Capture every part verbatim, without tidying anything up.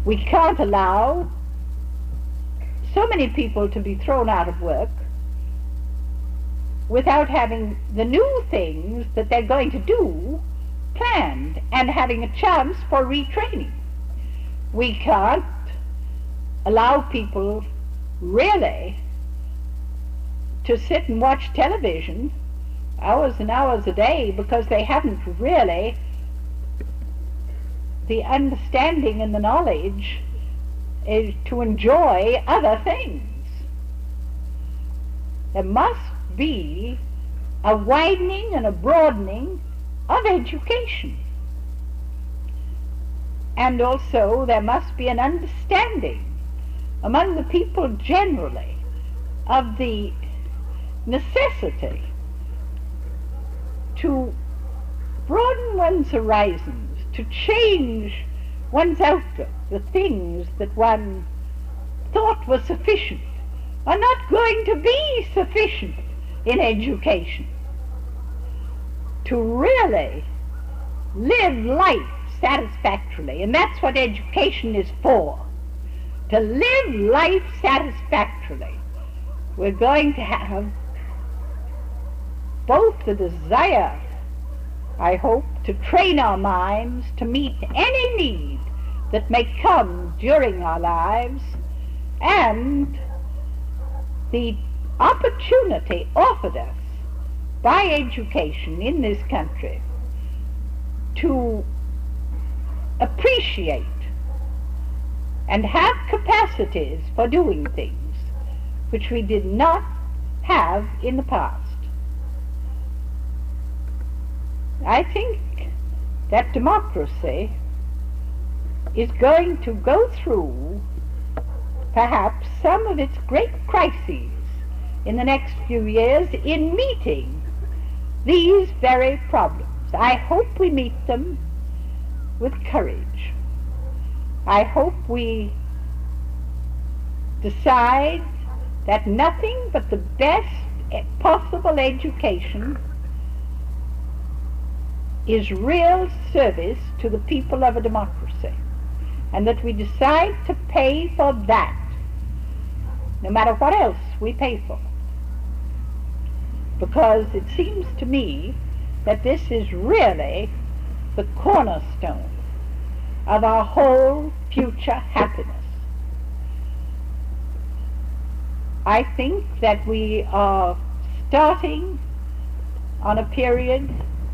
We can't allow so many people to be thrown out of work without having the new things that they're going to do planned and having a chance for retraining. We can't allow people really to sit and watch television hours and hours a day because they haven't really the understanding and the knowledge is to enjoy other things. There must be a widening and a broadening of education. And also there must be an understanding among the people generally of the necessity to broaden one's horizons, to change one's outlook. The things that one thought were sufficient are not going to be sufficient in education. To really live life satisfactorily, and that's what education is for, to live life satisfactorily, we're going to have both the desire, I hope, to train our minds to meet any need that may come during our lives, and the opportunity offered us by education in this country to appreciate and have capacities for doing things which we did not have in the past. I think that democracy is going to go through perhaps some of its great crises in the next few years in meeting these very problems. I hope we meet them with courage. I hope we decide that nothing but the best possible education is real service to the people of a democracy, and that we decide to pay for that, no matter what else we pay for. Because it seems to me that this is really the cornerstone of our whole future happiness. I think that we are starting on a period,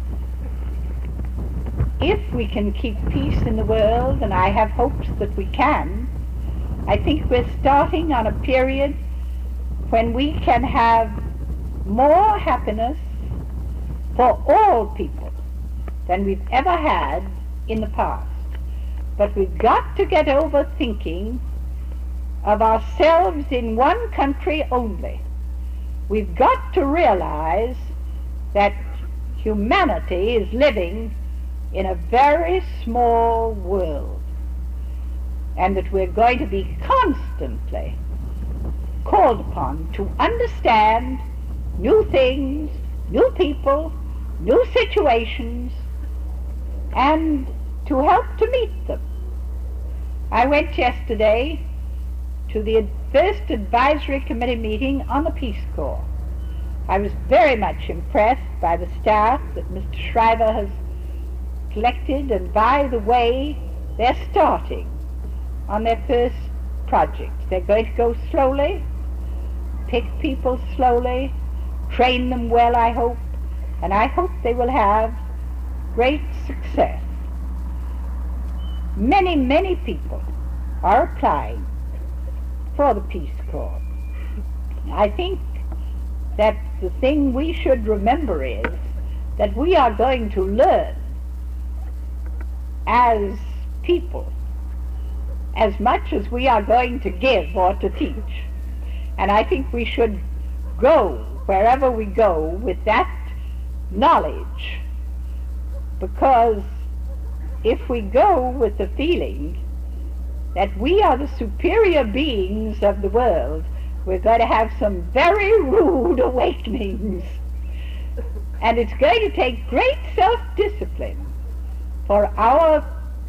if we can keep peace in the world, and I have hopes that we can, I think we're starting on a period when we can have more happiness for all people than we've ever had in the past. But we've got to get over thinking of ourselves in one country only. We've got to realize that humanity is living in a very small world, and that we're going to be constantly called upon to understand new things, new people, new situations, and to help to meet them. I went yesterday to the first advisory committee meeting on the Peace Corps. I was very much impressed by the staff that Mister Shriver has collected, and by the way they're starting on their first project. They're going to go slowly, pick people slowly, train them well, I hope, and I hope they will have great success. Many, many people are applying for the Peace Corps. I think that the thing we should remember is that we are going to learn as people as much as we are going to give or to teach. And I think we should go wherever we go with that knowledge, because if we go with the feeling that we are the superior beings of the world, we're going to have some very rude awakenings. And it's going to take great self-discipline for our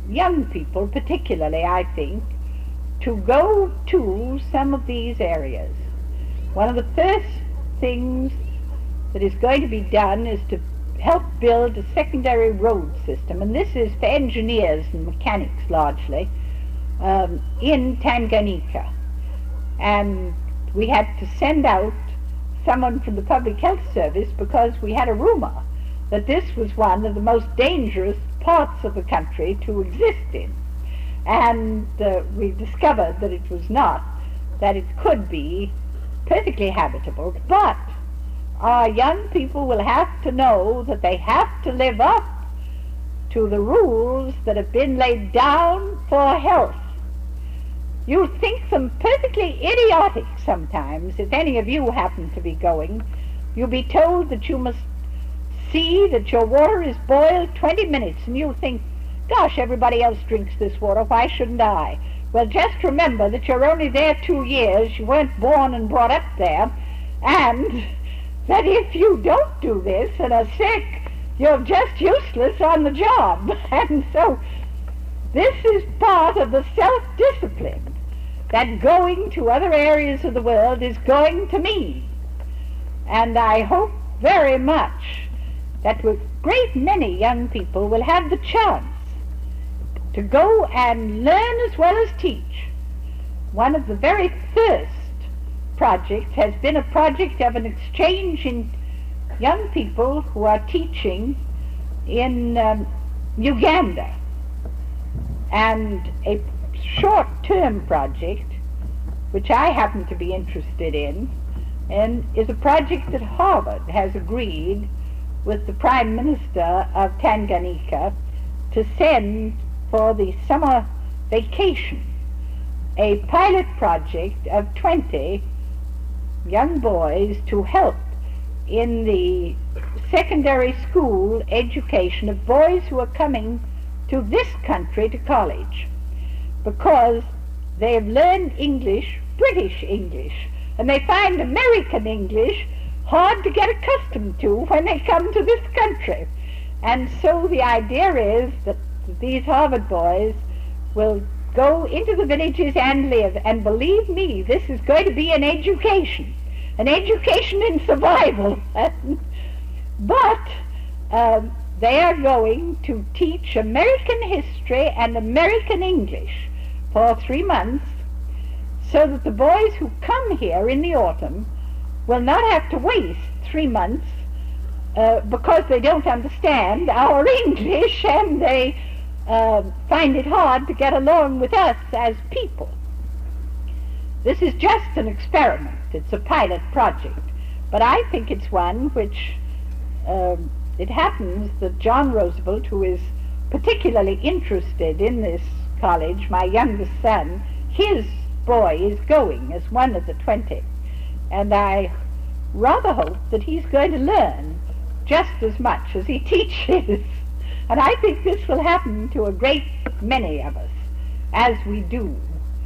young people particularly, I think, to go to some of these areas. One of the first things that is going to be done is to help build a secondary road system, and this is for engineers and mechanics largely, um, in Tanganyika. And we had to send out someone from the Public Health Service because we had a rumor that this was one of the most dangerous parts of the country to exist in. And uh, we discovered that it was not, that it could be perfectly habitable, but our young people will have to know that they have to live up to the rules that have been laid down for health. You think them perfectly idiotic sometimes. If any of you happen to be going, you'll be told that you must see that your water is boiled twenty minutes, and you'll think, gosh, everybody else drinks this water, why shouldn't I? Well, just remember that you're only there two years, you weren't born and brought up there, and that if you don't do this and are sick, you're just useless on the job. And so this is part of the self-discipline that going to other areas of the world is going to mean. And I hope very much that a great many young people will have the chance to go and learn as well as teach. One of the very first projects has been a project of an exchange in young people who are teaching in um, Uganda, and a short-term project which I happen to be interested in, and is a project that Harvard has agreed with the Prime Minister of Tanganyika to send for the summer vacation, a pilot project of twenty young boys to help in the secondary school education of boys who are coming to this country to college, because they have learned English, British English, and they find American English hard to get accustomed to when they come to this country. And so the idea is that these Harvard boys will go into the villages and live, and believe me, this is going to be an education, an education in survival. But um, they are going to teach American history and American English for three months, so that the boys who come here in the autumn will not have to waste three months uh, because they don't understand our English, and they uh, find it hard to get along with us as people. This is just an experiment. It's a pilot project. But I think it's one which, um, it happens that John Roosevelt, who is particularly interested in this college, my youngest son, his boy is going as one of the twenty. And I rather hope that he's going to learn just as much as he teaches. And I think this will happen to a great many of us as we do,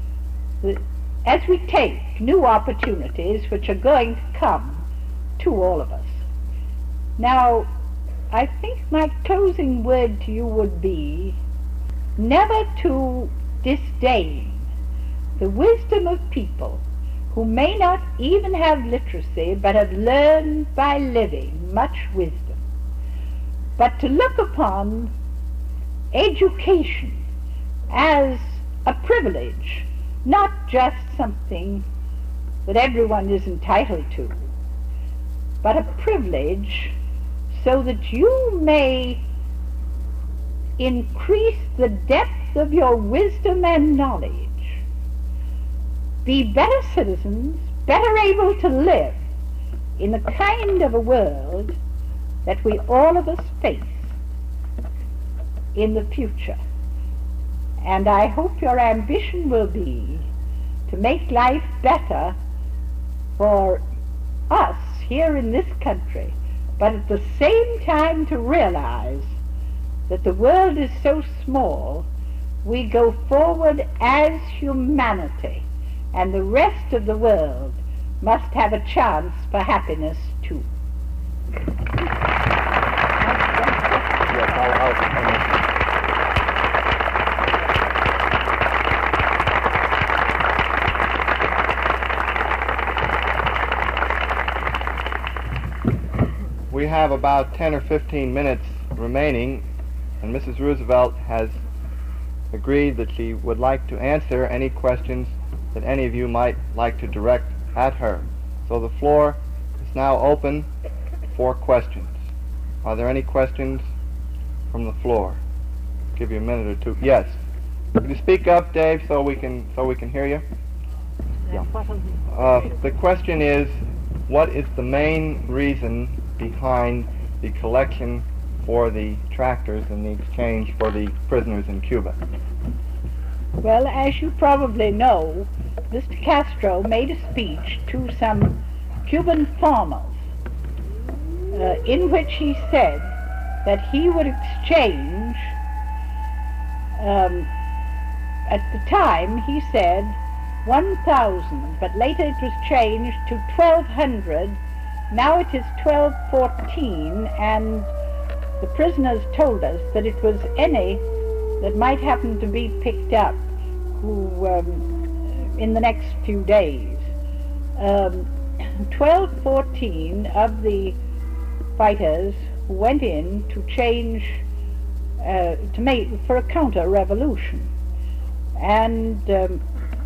as we take new opportunities which are going to come to all of us. Now, I think my closing word to you would be never to disdain the wisdom of people who may not even have literacy, but have learned by living much wisdom, but to look upon education as a privilege, not just something that everyone is entitled to, but a privilege so that you may increase the depth of your wisdom and knowledge, be better citizens, better able to live in the kind of a world that we all of us face in the future. And I hope your ambition will be to make life better for us here in this country, but at the same time to realize that the world is so small, we go forward as humanity, and the rest of the world must have a chance for happiness too. we have about ten or fifteen minutes remaining, and Missus Roosevelt has agreed that she would like to answer any questions that any of you might like to direct at her. So the floor is now open for questions. Are there any questions from the floor? I'll give you a minute or two. Yes. Could you speak up, Dave, so we can so we can hear you? Yeah. Uh, the question is, what is the main reason behind the collection for the tractors in the exchange for the prisoners in Cuba? Well, as you probably know, Mister Castro made a speech to some Cuban farmers uh, in which he said that he would exchange, um, at the time he said one thousand, but later it was changed to twelve hundred. Now it is twelve fourteen, and the prisoners told us that it was any that might happen to be picked up who um, in the next few days. Um, twelve fourteen of the fighters who went in to change, uh, to make for a counter-revolution. And um,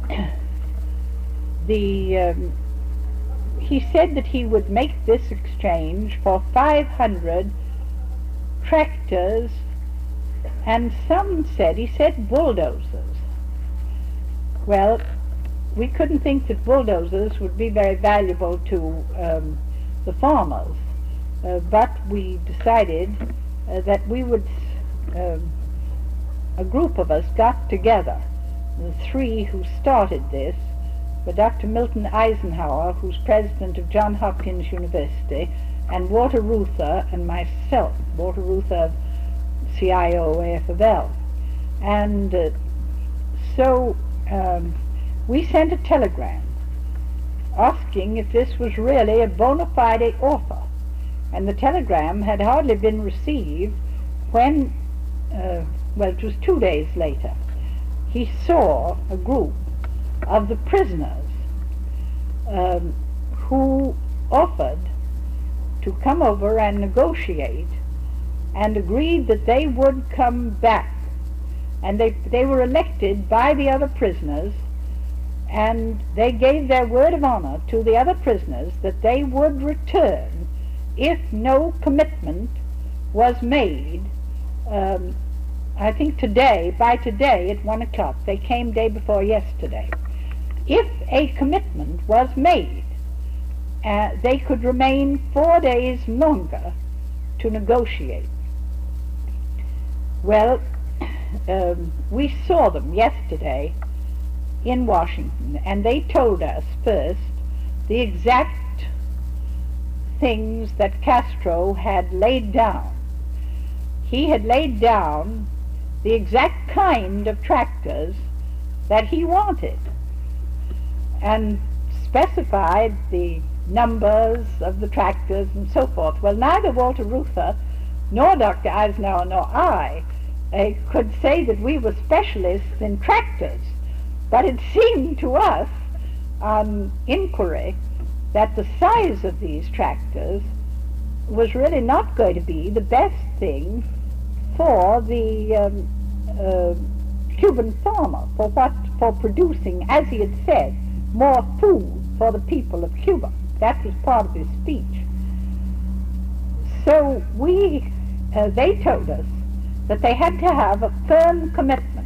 the um, he said that he would make this exchange for five hundred tractors, and some said, he said bulldozers. Well, we couldn't think that bulldozers would be very valuable to um, the farmers, uh, but we decided uh, that we would, um, a group of us got together, the three who started this, but Doctor Milton Eisenhower, who's president of Johns Hopkins University, and Walter Reuther and myself, Walter Reuther, C I O A F of L. And uh, so um, we sent a telegram asking if this was really a bona fide offer. And the telegram had hardly been received when, uh, well, it was two days later, he saw a group of the prisoners um, who offered to come over and negotiate, and agreed that they would come back. And they, they were elected by the other prisoners, and they gave their word of honor to the other prisoners that they would return if no commitment was made. Um, I think today, by today at one o'clock, they came day before yesterday. If a commitment was made, uh, they could remain four days longer to negotiate. Well, um, we saw them yesterday in Washington, and they told us first the exact things that Castro had laid down. He had laid down the exact kind of tractors that he wanted, and specified the numbers of the tractors and so forth. Well, neither Walter Reuther nor Doctor Eisenhower nor I uh, could say that we were specialists in tractors, but it seemed to us on inquiry that the size of these tractors was really not going to be the best thing for the um, uh, Cuban farmer, for what, for producing, as he had said, more food for the people of Cuba. That was part of his speech. So we, uh, they told us that they had to have a firm commitment,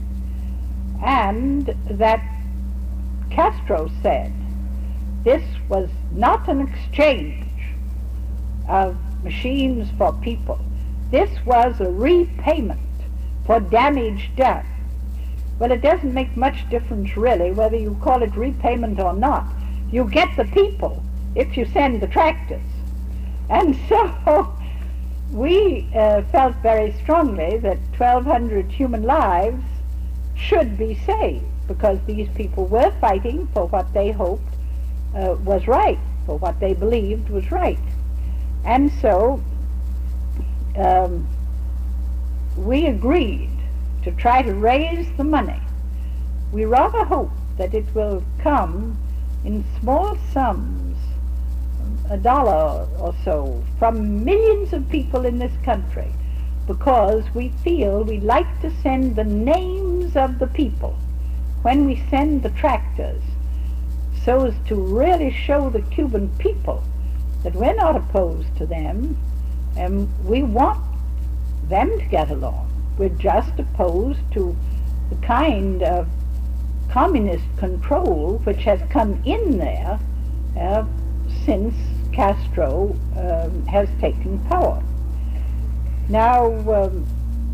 and that Castro said this was not an exchange of machines for people. This was a repayment for damage done. Well, it doesn't make much difference really whether you call it repayment or not. You get the people if you send the tractors. And so we uh, felt very strongly that twelve hundred human lives should be saved, because these people were fighting for what they hoped uh, was right, for what they believed was right. And so um, we agreed to try to raise the money. We rather hope that it will come in small sums, a dollar or so from millions of people in this country because we feel we like to send the names of the people when we send the tractors, so as to really show the Cuban people that we're not opposed to them and we want them to get along. We're just opposed to the kind of communist control which has come in there uh, since Castro um, has taken power. Now, um,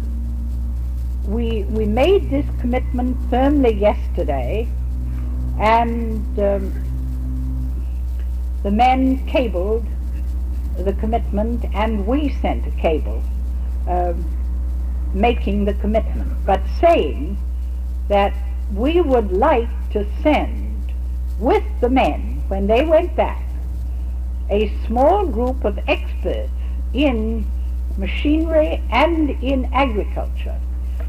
we, we made this commitment firmly yesterday, and um, the men cabled the commitment, and we sent a cable uh, making the commitment, but saying that we would like to send with the men, when they went back, a small group of experts in machinery and in agriculture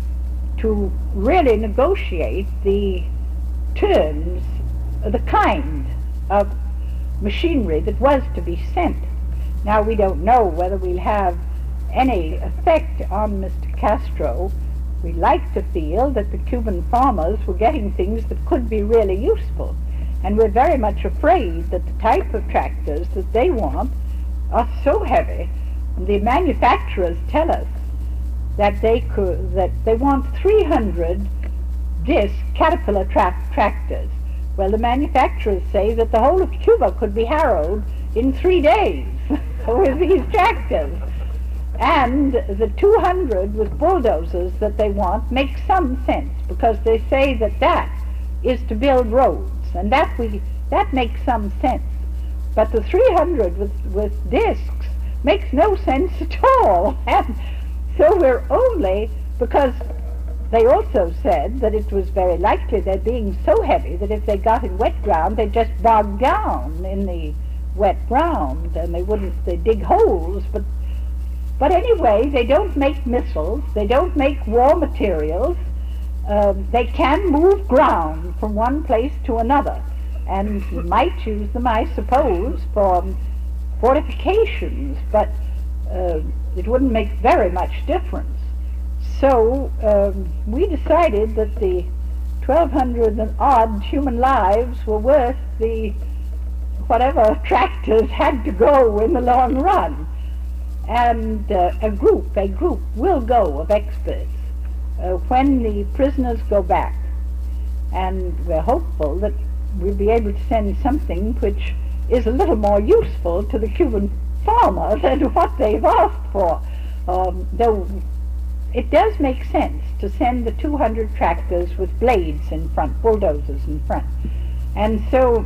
to really negotiate the terms, the kind of machinery that was to be sent. Now, we don't know whether we'll have any effect on Mister Castro. We like to feel that the Cuban farmers were getting things that could be really useful, and we're very much afraid that the type of tractors that they want are so heavy. The manufacturers tell us that they could that they want three hundred disc Caterpillar tra tractors. Well, the manufacturers say that the whole of Cuba could be harrowed in three days with these tractors. And the two hundred with bulldozers that they want makes some sense, because they say that that is to build roads, and that we that makes some sense. But the three hundred with, with discs makes no sense at all. And so we're only, because they also said that it was very likely they're being so heavy that if they got in wet ground, they'd just bog down in the wet ground, and they wouldn't, they dig holes, but But anyway, they don't make missiles, they don't make war materials, um, they can move ground from one place to another, and you might use them, I suppose, for fortifications, but uh, it wouldn't make very much difference. So um, we decided that the twelve hundred and odd human lives were worth the whatever tractors had to go in the long run. And uh, a group, a group will go of experts uh, when the prisoners go back. And we're hopeful that we'll be able to send something which is a little more useful to the Cuban farmer than what they've asked for. Um, though it does make sense to send the two hundred tractors with blades in front, bulldozers in front. And so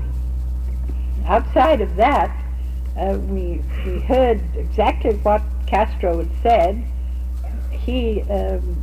outside of that, Uh, we, we heard exactly what Castro had said. He, um,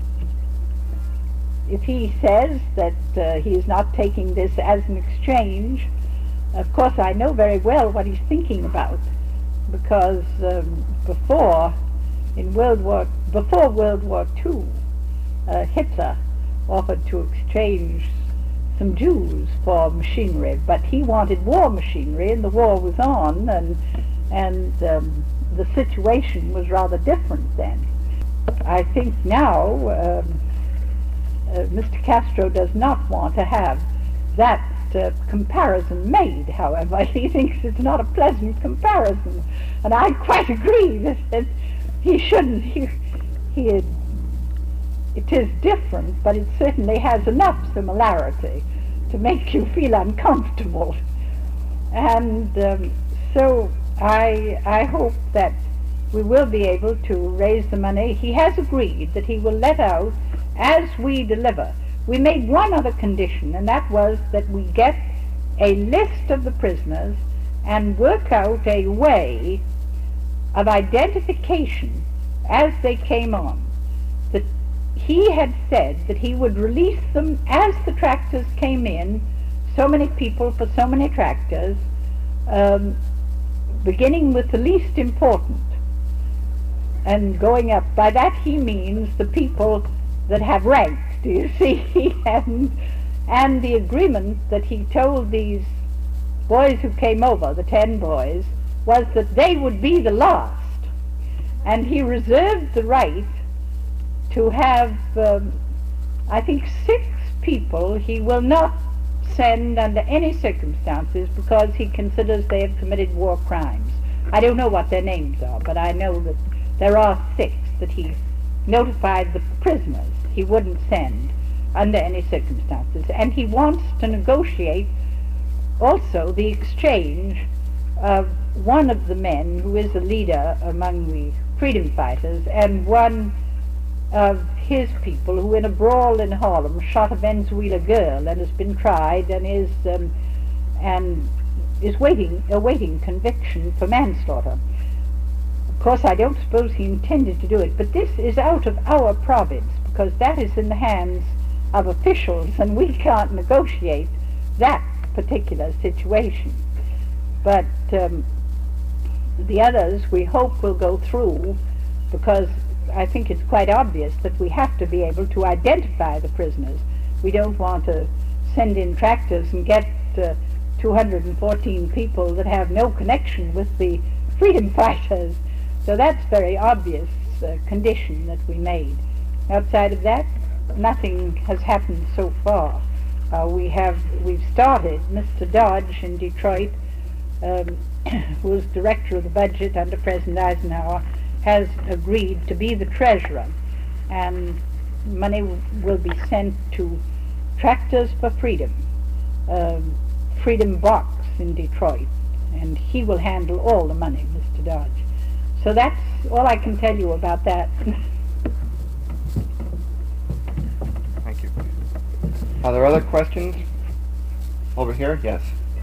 if he says that uh, he is not taking this as an exchange, of course I know very well what he's thinking about, because um, before, in World War, before World War Two, uh, Hitler offered to exchange some Jews for machinery, but he wanted war machinery, and the war was on, and and um, the situation was rather different then. I think now um, uh, Mister Castro does not want to have that uh, comparison made, however. He thinks it's not a pleasant comparison, and I quite agree that, that he shouldn't. He, he had, it is different, but it certainly has enough similarity to make you feel uncomfortable. And um, so I, I hope that we will be able to raise the money. He has agreed that he will let out as we deliver. We made one other condition, and that was that we get a list of the prisoners and work out a way of identification as they came on. That he had said that he would release them as the tractors came in, so many people for so many tractors, um, beginning with the least important and going up. By that he means the people that have rank, do you see? and, and the agreement that he told these boys who came over, the ten boys, was that they would be the last, and he reserved the right to have, um, I think, six people he will not send under any circumstances because he considers they have committed war crimes. I don't know what their names are, but I know that there are six that he notified the prisoners he wouldn't send under any circumstances. And he wants to negotiate also the exchange of one of the men who is a leader among the freedom fighters and one of his people who in a brawl in Harlem shot a Venezuela girl and has been tried and is um, and is waiting awaiting conviction for manslaughter. Of course, I don't suppose he intended to do it, but this is out of our province because that is in the hands of officials and we can't negotiate that particular situation. But um, the others we hope will go through, because I think it's quite obvious that we have to be able to identify the prisoners. We don't want to send in tractors and get uh, two hundred fourteen people that have no connection with the freedom fighters. So that's very obvious uh, condition that we made. Outside of that, nothing has happened so far. Uh, we have, we've started, Mister Dodge in Detroit, um, who was director of the budget under President Eisenhower, has agreed to be the treasurer, and money w- will be sent to Tractors for Freedom, um, Freedom Box in Detroit, and he will handle all the money, Mister Dodge. So that's all I can tell you about that. Thank you. Are there other questions? Over here? Yes.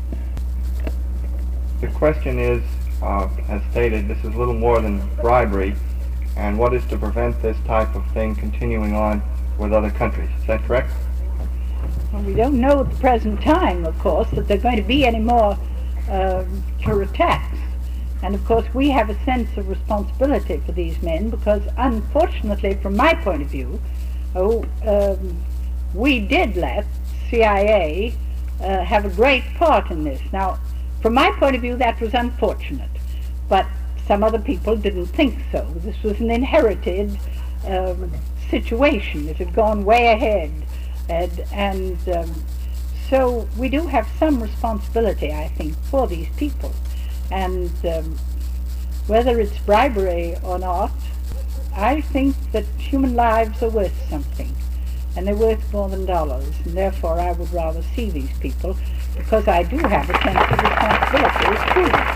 The question is, uh, as stated, this is little more than bribery, and what is to prevent this type of thing continuing on with other countries? Is that correct? Well, we don't know at the present time, of course, that there are going to be any more uh, terror attacks. And of course we have a sense of responsibility for these men because, unfortunately, from my point of view, oh, um, we did let C I A uh, have a great part in this. Now, from my point of view, that was unfortunate, but some other people didn't think so. This was an inherited um, situation. It had gone way ahead, and, and um, so we do have some responsibility, I think, for these people. And um, whether it's bribery or not, I think that human lives are worth something, and they're worth more than dollars, and therefore I would rather see these people, because I do have a sense of responsibility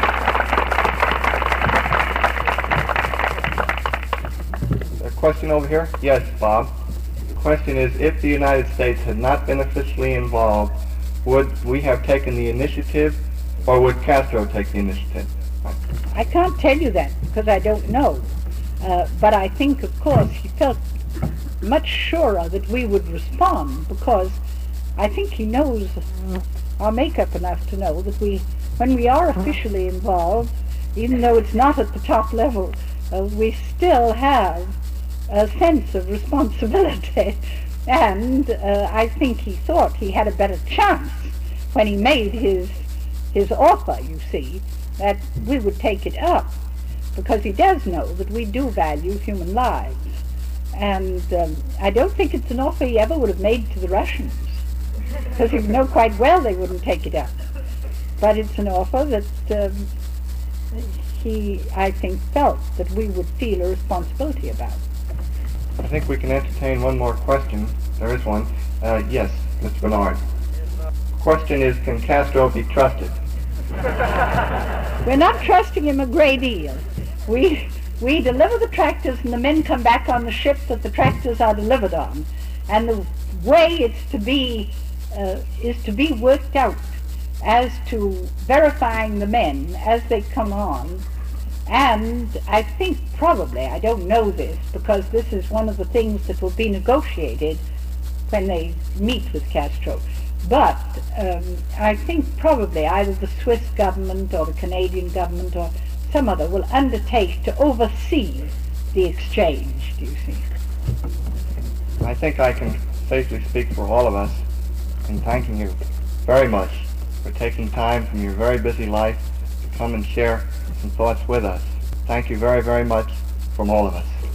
too. A question over here? Yes, Bob. The question is, if the United States had not been officially involved, would we have taken the initiative, or would Castro take the initiative? I can't tell you that because I don't know. Uh, but I think, of course, he felt much surer that we would respond because I think he knows our makeup enough to know that we, when we are officially involved, even though it's not at the top level, uh, we still have a sense of responsibility. And uh, I think he thought he had a better chance when he made his his offer, you see, that we would take it up, because he does know that we do value human lives. And um, I don't think it's an offer he ever would have made to the Russians, because he know quite well they wouldn't take it up. But it's an offer that um, he, I think, felt that we would feel a responsibility about. I think we can entertain one more question. There is one. Uh, yes, Mister Bernard. Question is, can Castro be trusted? We're not trusting him a great deal. We we deliver the tractors and the men come back on the ship that the tractors are delivered on. And the way it's to be uh, is to be worked out as to verifying the men as they come on. And I think probably, I don't know this, because this is one of the things that will be negotiated when they meet with Castro. But um, I think probably either the Swiss government or the Canadian government or some other will undertake to oversee the exchange, do you see? I think I can safely speak for all of us in thanking you very much for taking time from your very busy life to come and share some thoughts with us. Thank you very, very much from all of us.